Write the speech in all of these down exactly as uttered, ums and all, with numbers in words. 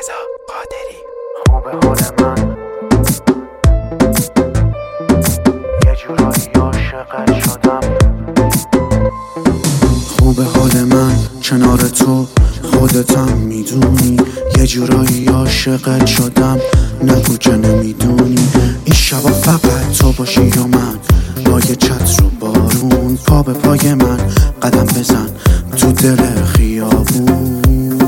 رضا قادری. خوب حال من یه جورایی عاشقت شدم. خوب حال من کنار تو خودتم میدونی، یه جورایی عاشقت شدم. نگو که نمیدونی این شبا فقط تو باشی یا من، با یه چتر و بارون پا به پای من قدم بزن تو دل خیابون.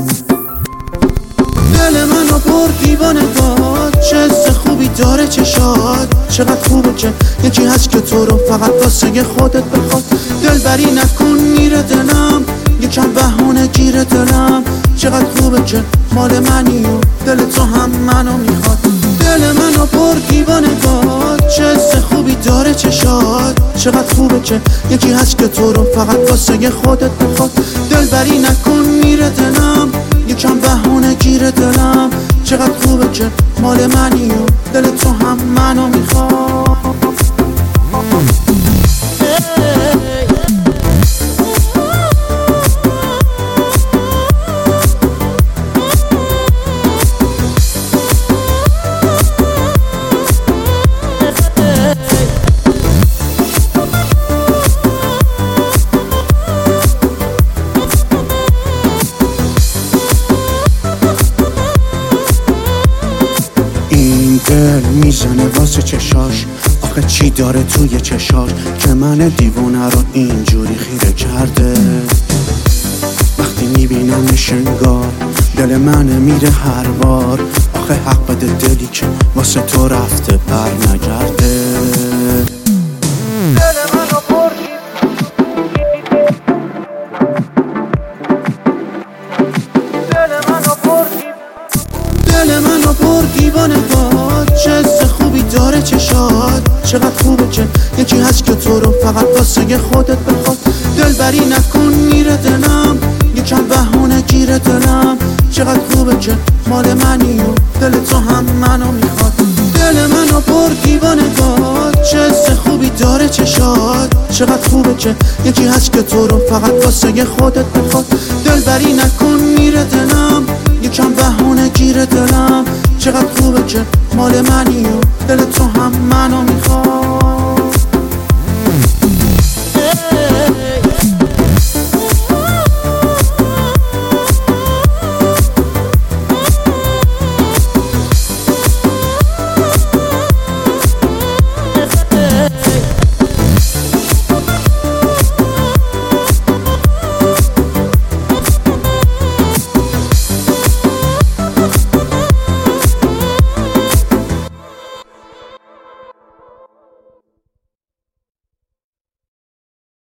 دل منو پر دیوانه داد، چه حس خوبی داره چشات. چقدر خوبه که یکی هست که تو رو فقط واسه خودت بخواد. دلبری نکن میره دلم، یکم بهونه گیره دلم. چقدر خوبه که مال منی و دل تو هم منو میخواد. دل منو پر دیوانه داد، چه حس خوبی داره چشات. چقدر خوبه که یکی هست که تو رو فقط واسه خودت بخواد. دلبری نکن میره دلم، یکم بهونه گیره دلم. چقدر خوبه که مال منی و دل تو هم منو میخواد. دل میزنه واسه چشاش، آخه چی داره توی چشاش که من دیوونه رو اینجوری خیره کرده. وقتی میبینمش انگار دل من میره هر بار. آخه حق بده دلی که واسه تو رفته بر نگرده. دل منو بردی، دل منو بردی، دل منو بردی دیوانه داد. چه حس خوبی داره چشات. چقدر خوبه که یکی هست که تو رو فقط واسه خودت بخواد. دلبری نکن میره دلم، یکم بهونه گیره دلم. چقدر خوبه که مال منی و دل تو هم منو میخواد. دل منو پر دیوانه داد، چه حس خوبی داره چشات. چقدر خوبه که یکی هست که تو رو فقط واسه خودت بخواد. دلبری نکن میره دلم، یکم بهونه گیره دلم. چقدر خوبه که مال منی و دل تو هم منو